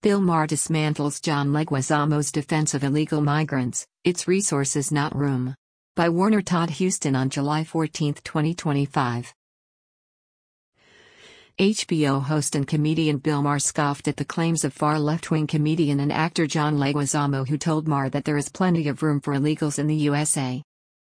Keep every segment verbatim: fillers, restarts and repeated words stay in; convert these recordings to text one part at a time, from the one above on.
Bill Maher dismantles John Leguizamo's defense of illegal migrants, it's resources not room. By Warner Todd Huston on July fourteenth, twenty twenty-five. H B O host and comedian Bill Maher scoffed at the claims of far left-wing comedian and actor John Leguizamo, who told Maher that there is plenty of room for illegals in the U S A.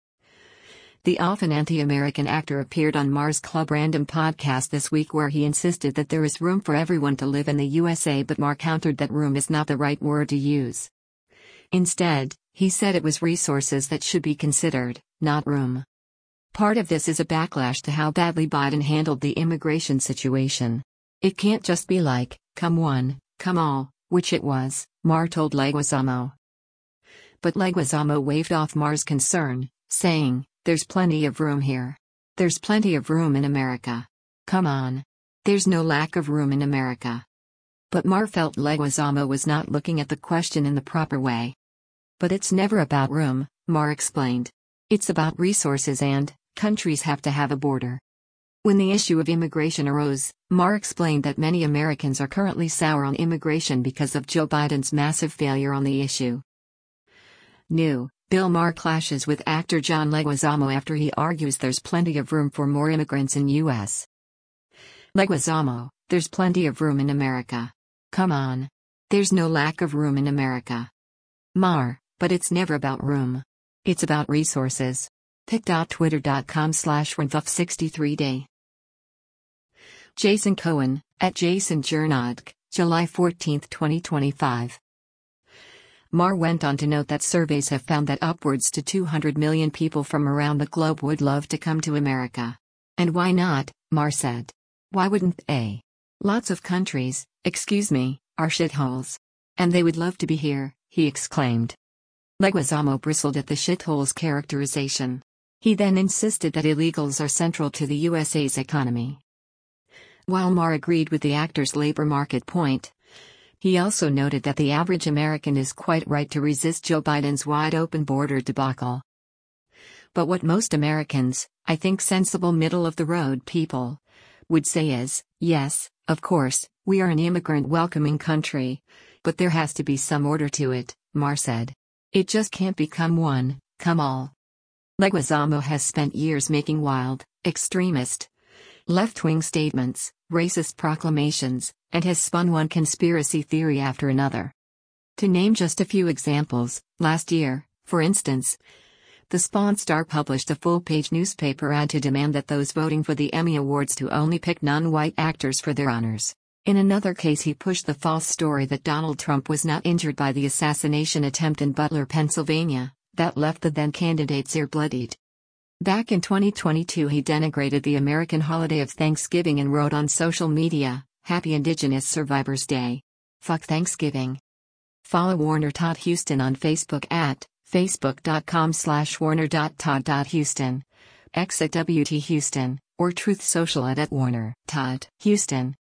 The often anti-American actor appeared on Maher's Club Random podcast this week, where he insisted that there is room for everyone to live in the U S A, but Maher countered that room is not the right word to use. Instead, he said it was resources that should be considered, not room. Part of this is a backlash to how badly Biden handled the immigration situation. It can't just be like, come one, come all, which it was, Maher told Leguizamo. But Leguizamo waved off Maher's concern, saying, "There's plenty of room here. There's plenty of room in America. Come on. There's no lack of room in America." But Maher felt Leguizamo was not looking at the question in the proper way. "But it's never about room," Maher explained. "It's about resources, and countries have to have a border." When the issue of immigration arose, Maher explained that many Americans are currently sour on immigration because of Joe Biden's massive failure on the issue. New: Bill Maher clashes with actor John Leguizamo after he argues there's plenty of room for more immigrants in U S Leguizamo: "There's plenty of room in America. Come on. There's no lack of room in America." Maher: "But it's never about room. It's about resources." pic dot twitter dot com slash renvuff sixty-three day. Jason Cohen, at Jason Jernodk, July fourteenth, twenty twenty-five. Maher went on to note that surveys have found that upwards to two hundred million people from around the globe would love to come to America. And why not, Maher said. Why wouldn't they? Lots of countries, excuse me, are shitholes. And they would love to be here, he exclaimed. Leguizamo bristled at the shitholes characterization. He then insisted that illegals are central to the U S A's economy. While Maher agreed with the actor's labor market point, he also noted that the average American is quite right to resist Joe Biden's wide-open border debacle. But what most Americans, I think sensible middle-of-the-road people, would say is, yes, of course, we are an immigrant-welcoming country, but there has to be some order to it, Maher said. It just can't be come one, come all. Leguizamo has spent years making wild, extremist, left-wing statements, racist proclamations, and has spun one conspiracy theory after another. To name just a few examples, last year, for instance, the Spawn Star published a full-page newspaper ad to demand that those voting for the Emmy Awards to only pick non-white actors for their honors. In another case, he pushed the false story that Donald Trump was not injured by the assassination attempt in Butler, Pennsylvania, that left the then-candidate's ear bloodied. Back in twenty twenty-two, he denigrated the American holiday of Thanksgiving and wrote on social media, "Happy Indigenous Survivors Day. Fuck Thanksgiving." Follow Warner Todd Huston on Facebook at facebook dot com slash warner dot todd dot huston, X at W T Huston, or Truth Social at, at Warner Todd Huston.